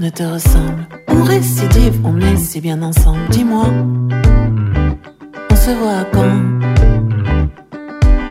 ne te ressemble. On récidive, on me laisse si bien ensemble. Dis-moi, on se voit quand?